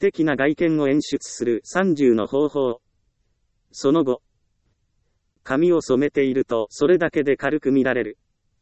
的な外見を演出する30の方法。その後、髪を染めているとそれだけで軽く見られる。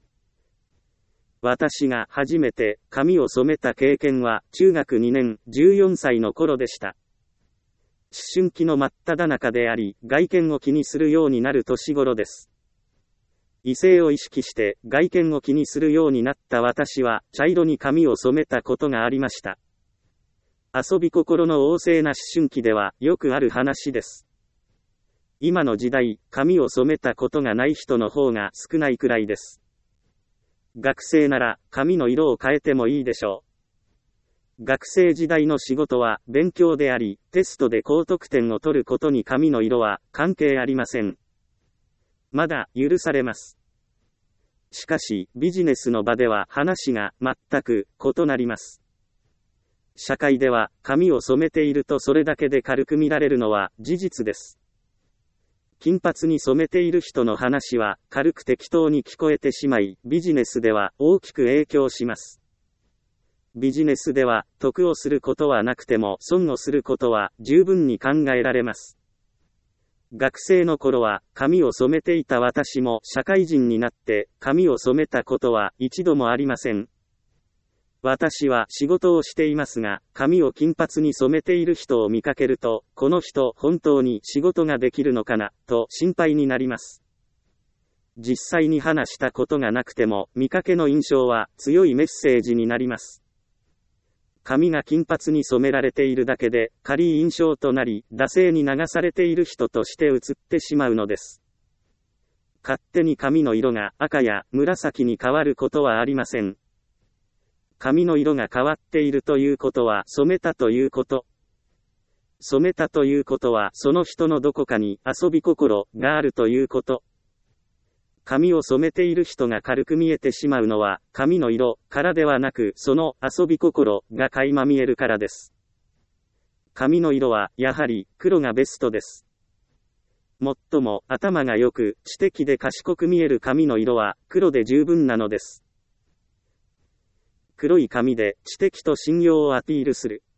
私が初めて髪を染めた経験は中学2年14歳の頃でした。思春期の真っ只中であり、外見を気にするようになる年頃です。異性を意識して外見を気にするようになった私は茶色に髪を染めたことがありました。遊び心の旺盛な思春期ではよくある話です。今の時代、髪を染めたことがない人の方が少ないくらいです。学生なら髪の色を変えてもいいでしょう。学生時代の仕事は勉強であり、テストで高得点を取ることに髪の色は関係ありません。まだ許されます。しかし、ビジネスの場では話が全く異なります。社会では髪を染めているとそれだけで軽く見られるのは事実です。金髪に染めている人の話は軽く適当に聞こえてしまい、ビジネスでは大きく影響します。ビジネスでは得をすることはなくても損をすることは十分に考えられます。学生の頃は髪を染めていた私も社会人になって髪を染めたことは一度もありません。私は仕事をしていますが、髪を金髪に染めている人を見かけると、この人本当に仕事ができるのかな、と心配になります。実際に話したことがなくても、見かけの印象は強いメッセージになります。髪が金髪に染められているだけで、軽い印象となり、惰性に流されている人として映ってしまうのです。勝手に髪の色が赤や紫に変わることはありません。髪の色が変わっているということは染めたということ。染めたということはその人のどこかに遊び心があるということ。髪を染めている人が軽く見えてしまうのは髪の色からではなくその遊び心が垣間見えるからです。髪の色はやはり黒がベストです。もっとも頭が良く知的で賢く見える髪の色は黒で十分なのです。黒い髪で知的と信用をアピールする。